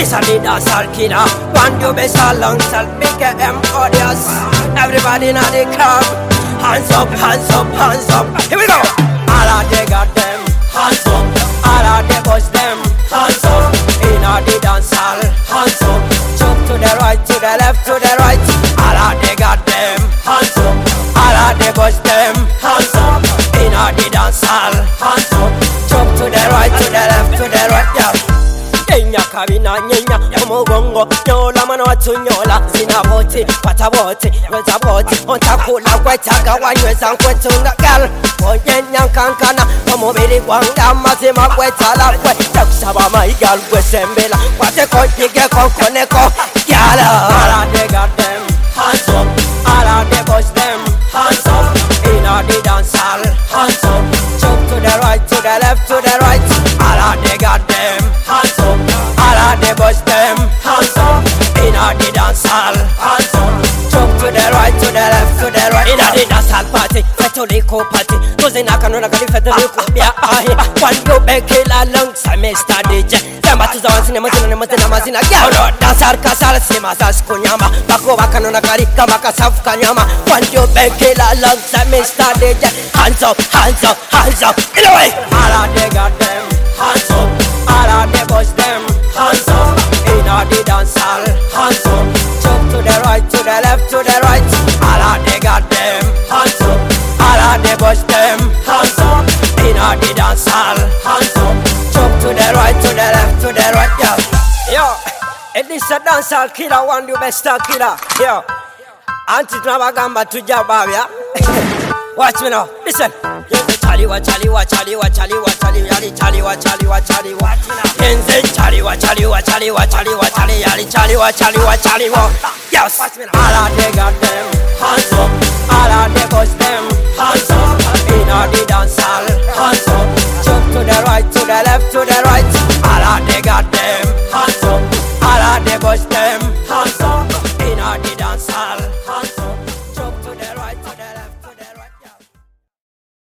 This a the dancehall killer. One you best alongside BKM audience. Everybody in the club, hands up, hands up, hands up. Here we go. All of they got them, hands up. All of they boys them, hands up. In the dancehall, hands up. Jump to the right, to the left, to the right. All of they got them, hands up. All of they boys them, hands up. In the dancehall, hands up. Jump to the right, to the left, to the right, yeah. Kenya kabina nyenya umugongo nyola mano watunyola zina boti pata boti weza boti ontakula kwetaga wanyweza nkwetunga gal onyenya kankana omubiri gwanga mazima kwetala kwe takusaba mayigal kwesembela kwate konyige konkoneko yala ala they got them hands up ala they boys them hands up in the dancehall hands up jump to the right to the left to the right ala they got them hands up all of the boys them hands up in the dancehall hands up jump to the right to the left to the right in the dancehall party fetoliko party tuzina kanona kali fetoliko bia ahi one go back alongside Mr. DJ Samba tuzawansine mazina mazina yeah dancehall kasala sima sas kunyama bako bakanona kali kama kasafu kanyama one go back alongside Mr. DJ hands up hands up hands up in the way all of they got them hands up all of the boys them hands up in the dancehall hands up jump to the right to the left to the right all of they got them hands up all of the boys them hands up in the dancehall hands up jump to the right to the left to the right yeah yo it is a dancehall killer one you best killer yo anti tunabagamba tujababya watch me now listen Charlie wa Charlie wa Charlie wa Charlie wa Charlie yali Charlie wa Charlie wa Charlie wa Enze Charlie wa Charlie wa Charlie wa Charlie wa Charlie yali Charlie wa Charlie wa Charlie wa yes all of they got them hands up all of